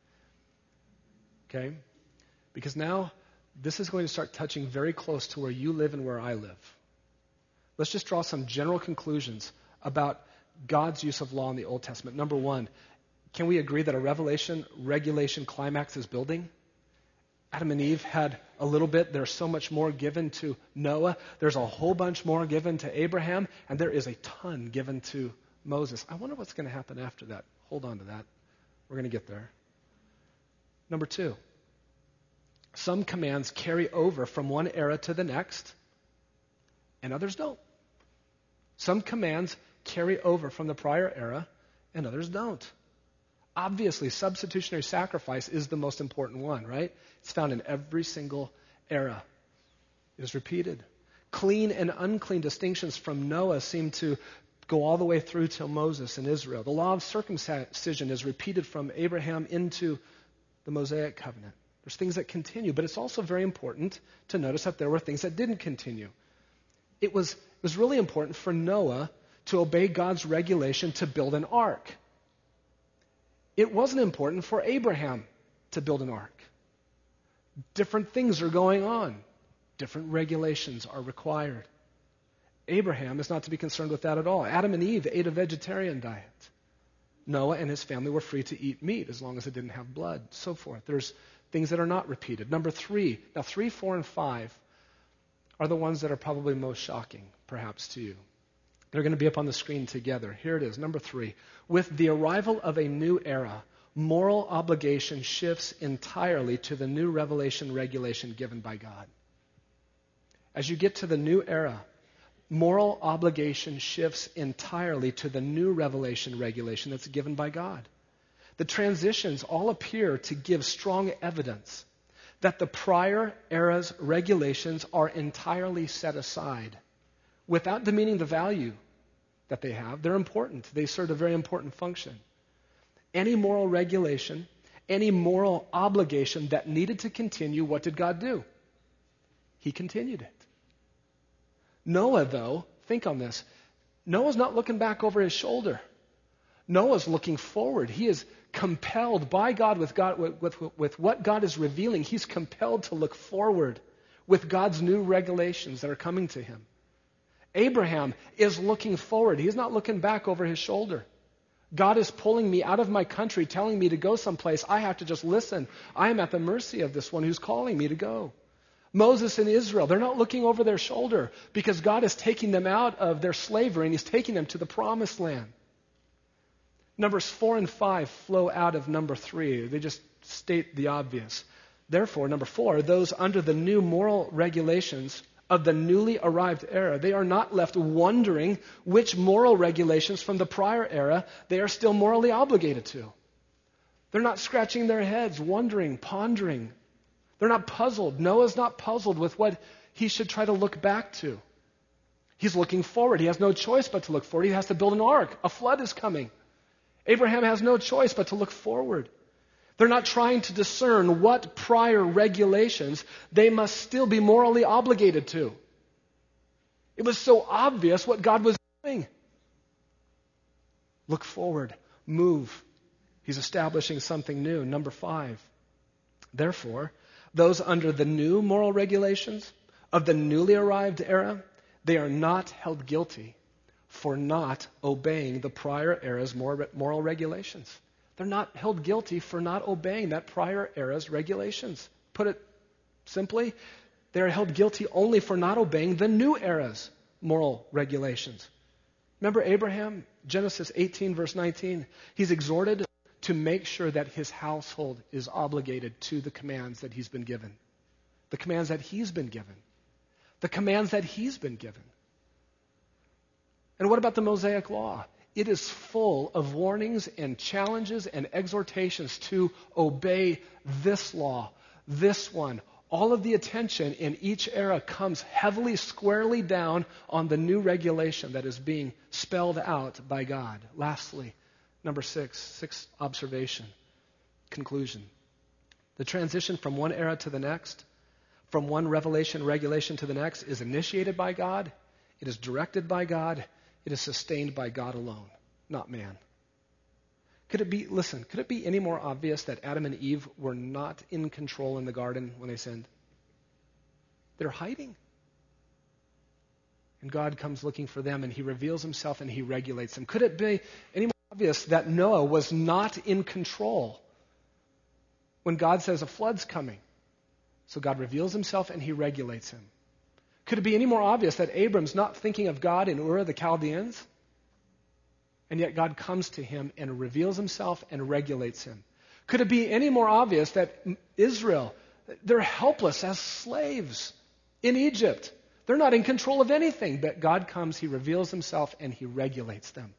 Okay? Because now this is going to start touching very close to where you live and where I live. Let's just draw some general conclusions about God's use of law in the Old Testament. Number one, can we agree that a revelation, regulation climax is building? Adam and Eve had a little bit. There's so much more given to Noah. There's a whole bunch more given to Abraham. And there is a ton given to Moses. I wonder what's going to happen after that. Hold on to that. We're going to get there. Number two, some commands carry over from one era to the next, and others don't. Some commands carry over from the prior era, and others don't. Obviously, substitutionary sacrifice is the most important one, right? It's found in every single era. It is repeated. Clean and unclean distinctions from Noah seem to go all the way through till Moses and Israel. The law of circumcision is repeated from Abraham into the Mosaic covenant. There's things that continue, but it's also very important to notice that there were things that didn't continue. It was, it was really important for Noah to obey God's regulation to build an ark. It wasn't important for Abraham to build an ark. Different things are going on. Different regulations are required. Abraham is not to be concerned with that at all. Adam and Eve ate a vegetarian diet. Noah and his family were free to eat meat as long as it didn't have blood, so forth. There's things that are not repeated. Number three. Now, three, four, and five are the ones that are probably most shocking, perhaps, to you. They're going to be up on the screen together. Here it is, number three. With the arrival of a new era, moral obligation shifts entirely to the new revelation regulation given by God. As you get to the new era, moral obligation shifts entirely to the new revelation regulation that's given by God. The transitions all appear to give strong evidence that the prior era's regulations are entirely set aside without demeaning the value that they have. They're important. They serve a very important function. Any moral regulation, any moral obligation that needed to continue, what did God do? He continued it. Noah, though, think on this. Noah's not looking back over his shoulder. Noah's looking forward. He is compelled by God with, God, with, with, with what God is revealing. He's compelled to look forward with God's new regulations that are coming to him. Abraham is looking forward. He's not looking back over his shoulder. God is pulling me out of my country, telling me to go someplace. I have to just listen. I am at the mercy of this one who's calling me to go. Moses and Israel, they're not looking over their shoulder because God is taking them out of their slavery and he's taking them to the promised land. Numbers four and five flow out of number three. They just state the obvious. Therefore, number four, those under the new moral regulations of the newly arrived era, they are not left wondering which moral regulations from the prior era they are still morally obligated to. They're not scratching their heads, wondering, pondering. They're not puzzled. Noah's not puzzled with what he should try to look back to. He's looking forward. He has no choice but to look forward. He has to build an ark. A flood is coming. Abraham has no choice but to look forward. They're not trying to discern what prior regulations they must still be morally obligated to. It was so obvious what God was doing. Look forward. Move. He's establishing something new. Number five. Therefore, those under the new moral regulations of the newly arrived era, they are not held guilty for not obeying the prior era's moral regulations. They're not held guilty for not obeying that prior era's regulations. Put it simply, they're held guilty only for not obeying the new era's moral regulations. Remember Abraham, Genesis eighteen, verse nineteen? He's exhorted to make sure that his household is obligated to the commands that he's been given. The commands that he's been given. The commands that he's been given. And what about the Mosaic Law? It is full of warnings and challenges and exhortations to obey this law, this one. All of the attention in each era comes heavily, squarely down on the new regulation that is being spelled out by God. Lastly, number six, sixth observation, conclusion. The transition from one era to the next, from one revelation regulation to the next, is initiated by God, it is directed by God, it is sustained by God alone, not man. Could it be, listen, could it be any more obvious that Adam and Eve were not in control in the garden when they sinned? They're hiding. And God comes looking for them and he reveals himself and he regulates them. Could it be any more obvious that Noah was not in control when God says a flood's coming? So God reveals himself and he regulates him. Could it be any more obvious that Abram's not thinking of God in Ur of the Chaldeans? And yet God comes to him and reveals himself and regulates him. Could it be any more obvious that Israel, they're helpless as slaves in Egypt? They're not in control of anything, but God comes, he reveals himself, and he regulates them.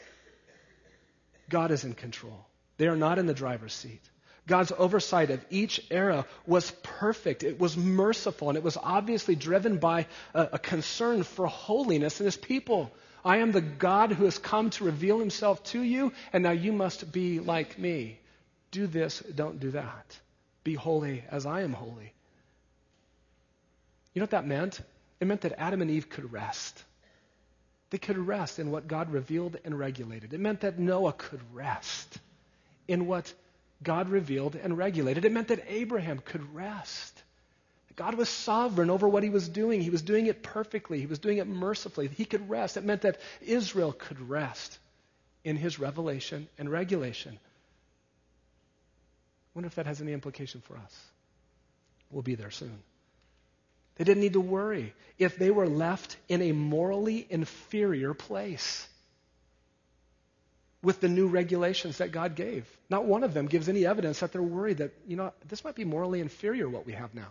God is in control. They are not in the driver's seat. God's oversight of each era was perfect. It was merciful, and it was obviously driven by a, a concern for holiness in his people. I am the God who has come to reveal himself to you, and now you must be like me. Do this, don't do that. Be holy as I am holy. You know what that meant? It meant that Adam and Eve could rest. They could rest in what God revealed and regulated. It meant that Noah could rest in what God revealed and regulated. It meant that Abraham could rest. God was sovereign over what he was doing. He was doing it perfectly. He was doing it mercifully. He could rest. It meant that Israel could rest in his revelation and regulation. I wonder if that has any implication for us. We'll be there soon. They didn't need to worry if they were left in a morally inferior place with the new regulations that God gave. Not one of them gives any evidence that they're worried that, you know, this might be morally inferior what we have now.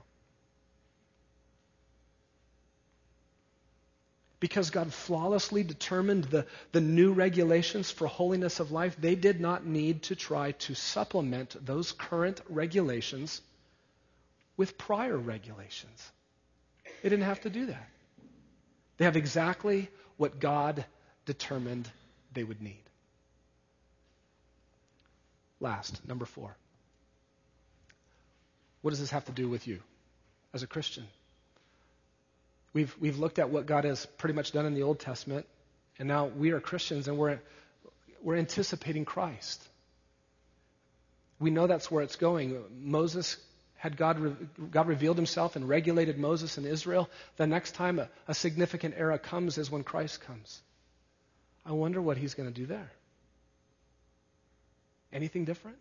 Because God flawlessly determined the, the new regulations for holiness of life, they did not need to try to supplement those current regulations with prior regulations. They didn't have to do that. They have exactly what God determined they would need. Last, number four. What does this have to do with you as a Christian? We've we've looked at what God has pretty much done in the Old Testament, and now we are Christians and we're we're anticipating Christ. We know that's where it's going. Moses had God God revealed himself and regulated Moses and Israel. The next time a, a significant era comes is when Christ comes. I wonder what he's going to do there. Anything different?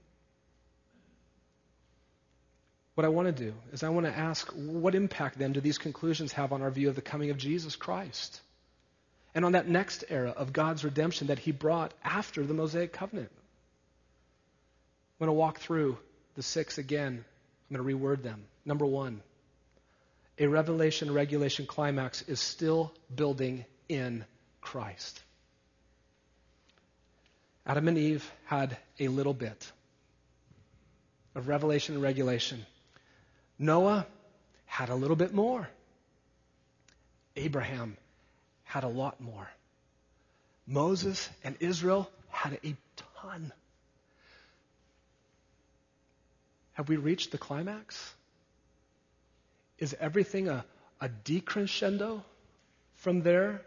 What I want to do is I want to ask, what impact then do these conclusions have on our view of the coming of Jesus Christ? And on that next era of God's redemption that he brought after the Mosaic covenant? I'm going to walk through the six again. I'm going to reword them. Number one, a revelation regulation climax is still building in Christ. Adam and Eve had a little bit of revelation and regulation. Noah had a little bit more. Abraham had a lot more. Moses and Israel had a ton. Have we reached the climax? Is everything a, a decrescendo from there?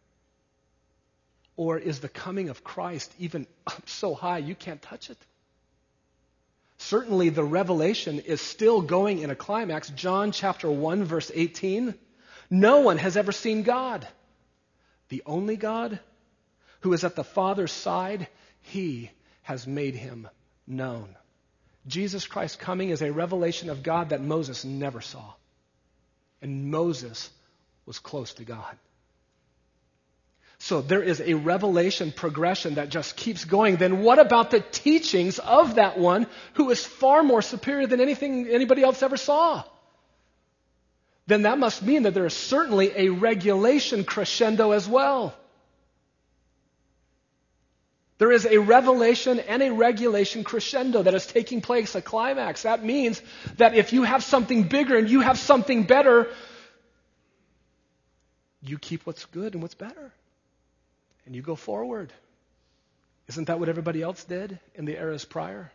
Or is the coming of Christ even up so high you can't touch it? Certainly the revelation is still going in a climax. John chapter one verse eighteen. No one has ever seen God. The only God who is at the Father's side, he has made him known. Jesus Christ coming is a revelation of God that Moses never saw. And Moses was close to God. So there is a revelation progression that just keeps going. Then what about the teachings of that one who is far more superior than anything anybody else ever saw? Then that must mean that there is certainly a regulation crescendo as well. There is a revelation and a regulation crescendo that is taking place, a climax. That means that if you have something bigger and you have something better, you keep what's good and what's better. And you go forward. Isn't that what everybody else did in the eras prior?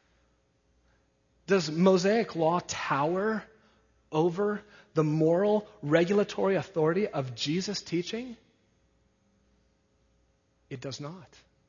Does Mosaic law tower over the moral regulatory authority of Jesus' teaching? It does not.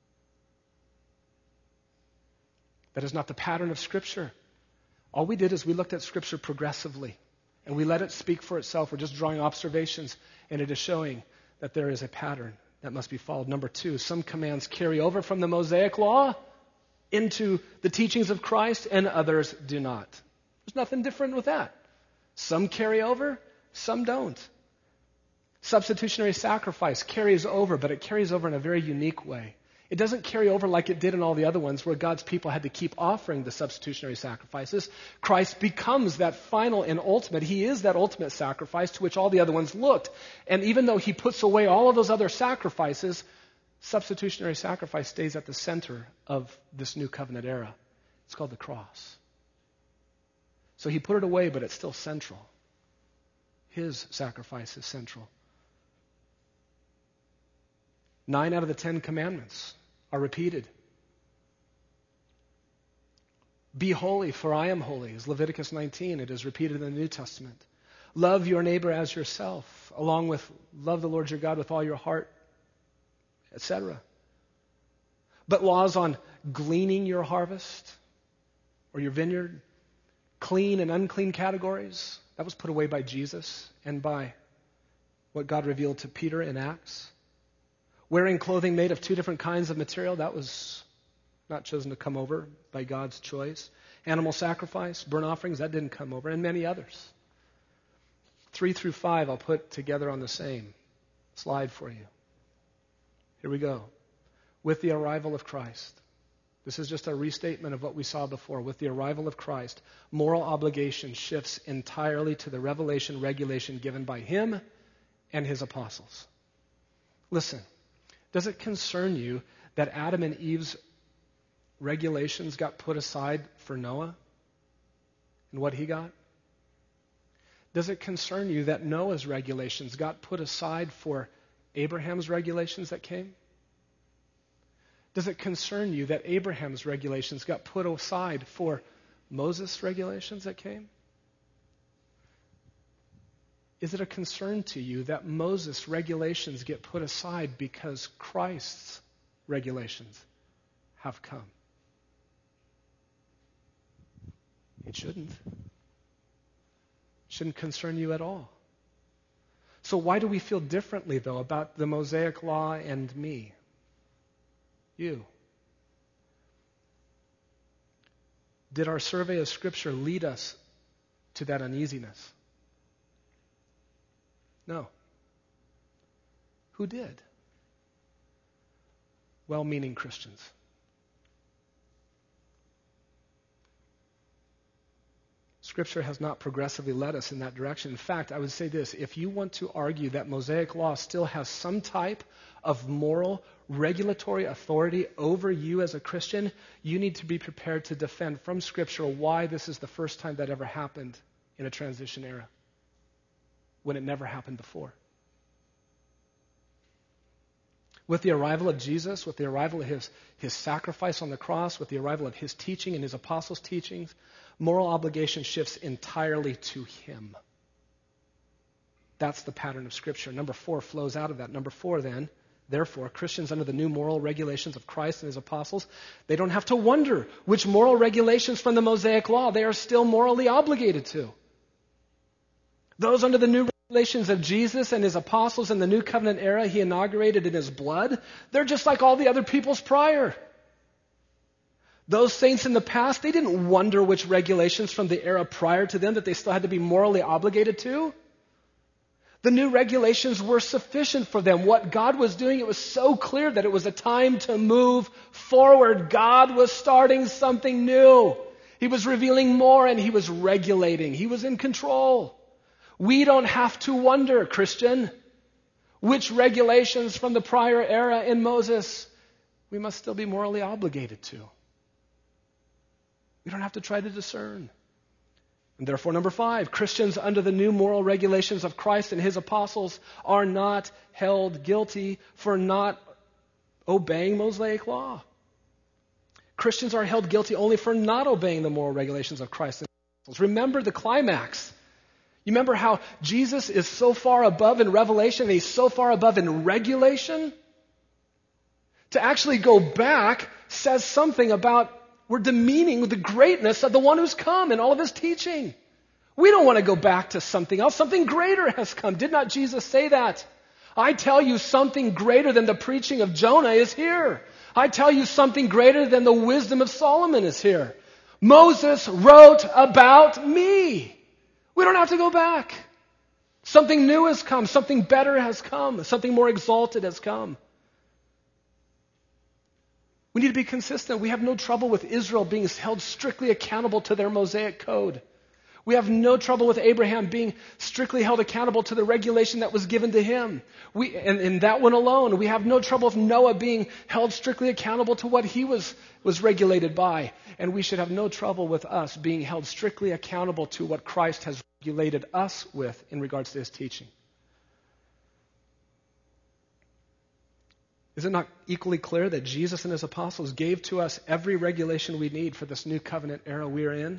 That is not the pattern of Scripture. All we did is we looked at Scripture progressively, and we let it speak for itself. We're just drawing observations, and it is showing that there is a pattern that must be followed. Number two, some commands carry over from the Mosaic law into the teachings of Christ, and others do not. There's nothing different with that. Some carry over, some don't. Substitutionary sacrifice carries over, but it carries over in a very unique way. It doesn't carry over like it did in all the other ones where God's people had to keep offering the substitutionary sacrifices. Christ becomes that final and ultimate. He is that ultimate sacrifice to which all the other ones looked. And even though he puts away all of those other sacrifices, substitutionary sacrifice stays at the center of this new covenant era. It's called the cross. So he put it away, but it's still central. His sacrifice is central. Nine out of the Ten Commandments are repeated. Be holy, for I am holy, is Leviticus nineteen. It is repeated in the New Testament. Love your neighbor as yourself, along with love the Lord your God with all your heart, et cetera. But laws on gleaning your harvest or your vineyard, clean and unclean categories, that was put away by Jesus and by what God revealed to Peter in Acts. Wearing clothing made of two different kinds of material, that was not chosen to come over by God's choice. Animal sacrifice, burnt offerings, that didn't come over, and many others. Three through five I'll put together on the same slide for you. Here we go. With the arrival of Christ. This is just a restatement of what we saw before. With the arrival of Christ, moral obligation shifts entirely to the revelation regulation given by him and his apostles. Listen, does it concern you that Adam and Eve's regulations got put aside for Noah and what he got? Does it concern you that Noah's regulations got put aside for Abraham's regulations that came? Does it concern you that Abraham's regulations got put aside for Moses' regulations that came? Is it a concern to you that Moses' regulations get put aside because Christ's regulations have come? It shouldn't. It shouldn't concern you at all. So why do we feel differently, though, about the Mosaic Law and me? You. Did our survey of Scripture lead us to that uneasiness? No. Who did? Well-meaning Christians. Scripture has not progressively led us in that direction. In fact, I would say this. If you want to argue that Mosaic law still has some type of moral, regulatory authority over you as a Christian, you need to be prepared to defend from Scripture why this is the first time that ever happened in a transition era, when it never happened before. With the arrival of Jesus, with the arrival of his, his sacrifice on the cross, with the arrival of his teaching and his apostles' teachings, moral obligation shifts entirely to him. That's the pattern of Scripture. Number four flows out of that. Number four, then, therefore, Christians under the new moral regulations of Christ and his apostles, they don't have to wonder which moral regulations from the Mosaic law they are still morally obligated to. Those under the new regulations of Jesus and his apostles in the new covenant era he inaugurated in his blood, they're just like all the other peoples prior. Those saints in the past, they didn't wonder which regulations from the era prior to them that they still had to be morally obligated to. The new regulations were sufficient for them. What God was doing, it was so clear that it was a time to move forward. God was starting something new. He was revealing more and he was regulating. He was in control. We don't have to wonder, Christian, which regulations from the prior era in Moses we must still be morally obligated to. We don't have to try to discern. And therefore, number five, Christians under the new moral regulations of Christ and his apostles are not held guilty for not obeying Mosaic law. Christians are held guilty only for not obeying the moral regulations of Christ and his apostles. Remember the climax. You remember how Jesus is so far above in revelation and he's so far above in regulation? To actually go back says something about we're demeaning the greatness of the one who's come in all of his teaching. We don't want to go back to something else. Something greater has come. Did not Jesus say that? I tell you something greater than the preaching of Jonah is here. I tell you something greater than the wisdom of Solomon is here. Moses wrote about me. We don't have to go back. Something new has come. Something better has come. Something more exalted has come. We need to be consistent. We have no trouble with Israel being held strictly accountable to their Mosaic code. We have no trouble with Abraham being strictly held accountable to the regulation that was given to him. We, and, and that one alone. We have no trouble with Noah being held strictly accountable to what he was, was regulated by. And we should have no trouble with us being held strictly accountable to what Christ has regulated us with in regards to his teaching. Is it not equally clear that Jesus and his apostles gave to us every regulation we need for this new covenant era we are in?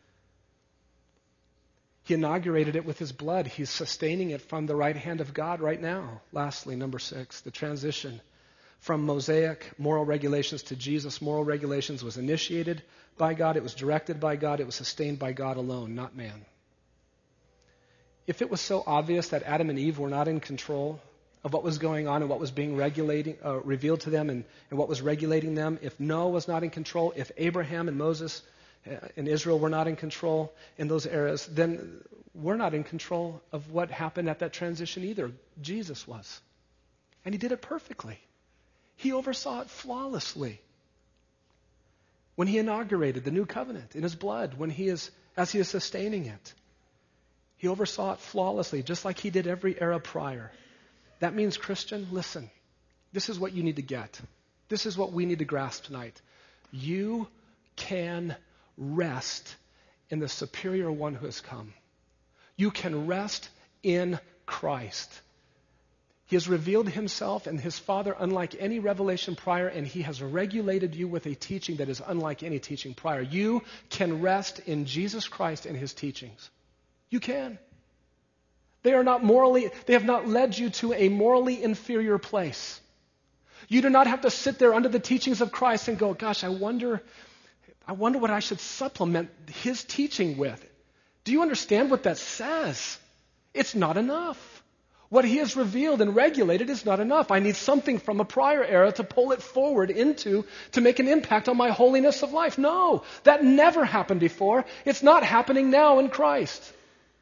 He inaugurated it with his blood. He's sustaining it from the right hand of God right now. Lastly, number six, the transition From Mosaic moral regulations to Jesus moral regulations was initiated by God, it was directed by God, it was sustained by God alone, not man. If it was so obvious that Adam and Eve were not in control of what was going on and what was being regulating, uh, revealed to them and, and what was regulating them, if Noah was not in control, if Abraham and Moses and Israel were not in control in those eras, then we're not in control of what happened at that transition either. Jesus was. And he did it perfectly. He oversaw it flawlessly. When he inaugurated the new covenant in his blood, when he is, as he is sustaining it, he oversaw it flawlessly, just like he did every era prior. That means, Christian, listen, this is what you need to get. This is what we need to grasp tonight. You can rest in the superior one who has come. You can rest in Christ. He has revealed himself and his Father unlike any revelation prior, and he has regulated you with a teaching that is unlike any teaching prior. You can rest in Jesus Christ and his teachings. You can. They are not morally, they have not led you to a morally inferior place. You do not have to sit there under the teachings of Christ and go, gosh, I wonder, I wonder what I should supplement his teaching with. Do you understand what that says? It's not enough. What he has revealed and regulated is not enough. I need something from a prior era to pull it forward into, to make an impact on my holiness of life. No, that never happened before. It's not happening now in Christ.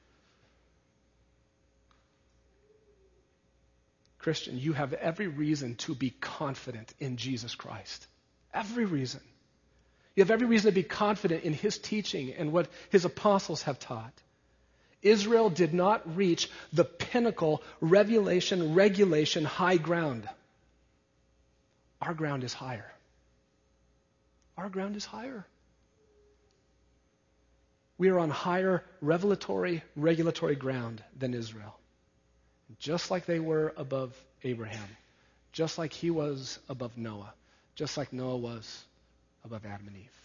Christian, you have every reason to be confident in Jesus Christ. Every reason. You have every reason to be confident in his teaching and what his apostles have taught. Israel did not reach the pinnacle, revelation, regulation, high ground. Our ground is higher. Our ground is higher. We are on higher revelatory, regulatory ground than Israel. Just like they were above Abraham. Just like he was above Noah. Just like Noah was above Adam and Eve.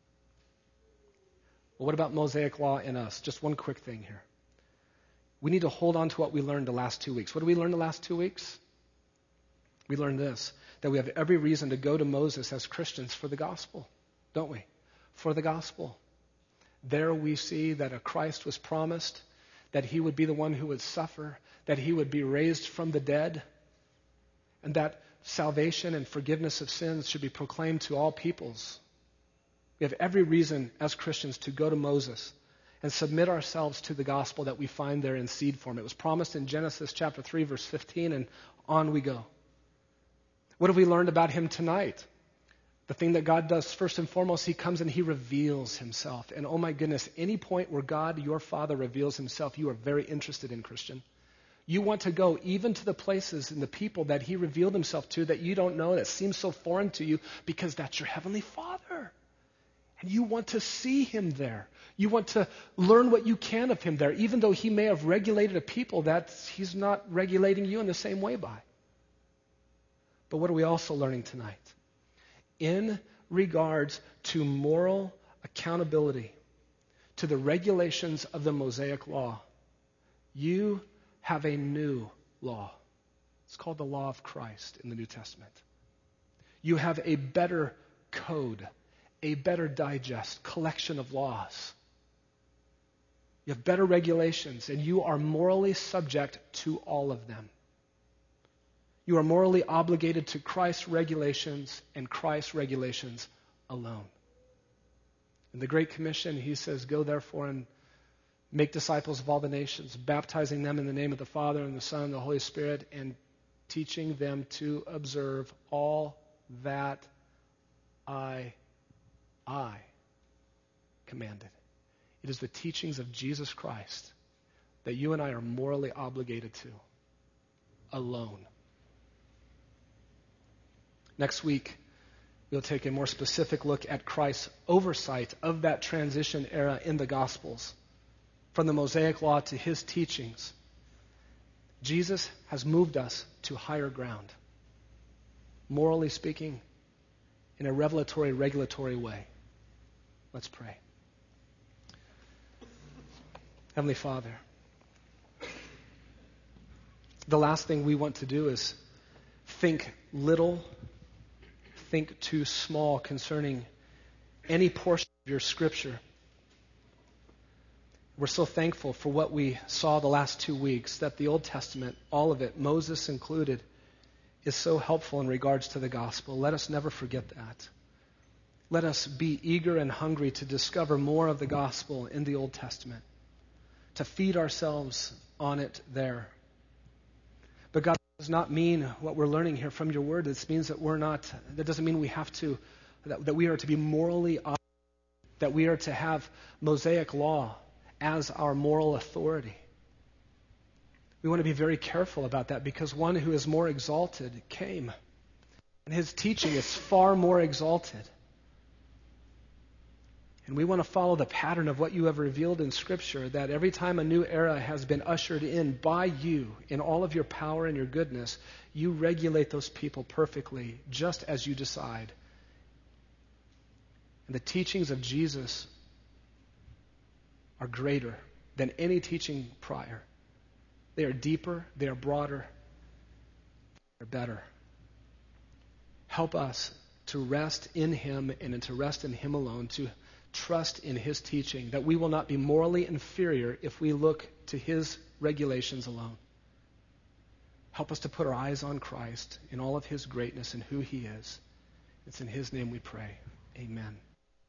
Well, what about Mosaic law in us? Just one quick thing here. We need to hold on to what we learned the last two weeks. What did we learn the last two weeks? We learned this, that we have every reason to go to Moses as Christians for the gospel, don't we? For the gospel. There we see that a Christ was promised, that he would be the one who would suffer, that he would be raised from the dead, and that salvation and forgiveness of sins should be proclaimed to all peoples. We have every reason as Christians to go to Moses and submit ourselves to the gospel that we find there in seed form. It was promised in Genesis chapter three, verse fifteen, and on we go. What have we learned about him tonight? The thing that God does first and foremost, he comes and he reveals himself. And oh my goodness, any point where God, your Father, reveals himself, you are very interested in, Christian. You want to go even to the places and the people that he revealed himself to that you don't know, that seems so foreign to you, because that's your heavenly Father. And you want to see him there. You want to learn what you can of him there, even though he may have regulated a people that he's not regulating you in the same way by. But what are we also learning tonight? In regards to moral accountability, to the regulations of the Mosaic law, you have a new law. It's called the law of Christ in the New Testament. You have a better code, a better digest, collection of laws. You have better regulations, and you are morally subject to all of them. You are morally obligated to Christ's regulations and Christ's regulations alone. In the Great Commission, he says, go therefore and make disciples of all the nations, baptizing them in the name of the Father and the Son and the Holy Spirit, and teaching them to observe all that I, I commanded. It is the teachings of Jesus Christ that you and I are morally obligated to alone. Next week, we'll take a more specific look at Christ's oversight of that transition era in the Gospels, from the Mosaic law to his teachings. Jesus has moved us to higher ground, morally speaking, in a revelatory, regulatory way. Let's pray. Heavenly Father, the last thing we want to do is think little think too small concerning any portion of your Scripture. We're so thankful for what we saw the last two weeks, that the Old Testament, all of it, Moses included, is so helpful in regards to the gospel. Let us never forget that. Let us be eager and hungry to discover more of the gospel in the Old Testament, to feed ourselves on it there. But God does not mean what we're learning here from your word. This means that we're not, that doesn't mean we have to, that, that we are to be morally upright, that we are to have Mosaic law as our moral authority. We want to be very careful about that, because one who is more exalted came, and his teaching is far more exalted. And we want to follow the pattern of what you have revealed in Scripture, that every time a new era has been ushered in by you in all of your power and your goodness, you regulate those people perfectly, just as you decide. And the teachings of Jesus are greater than any teaching prior. They are deeper, they are broader, they're better. Help us to rest in Him and to rest in Him alone, to trust in His teaching, that we will not be morally inferior if we look to His regulations alone. Help us to put our eyes on Christ in all of His greatness and who He is. It's in His name we pray. Amen.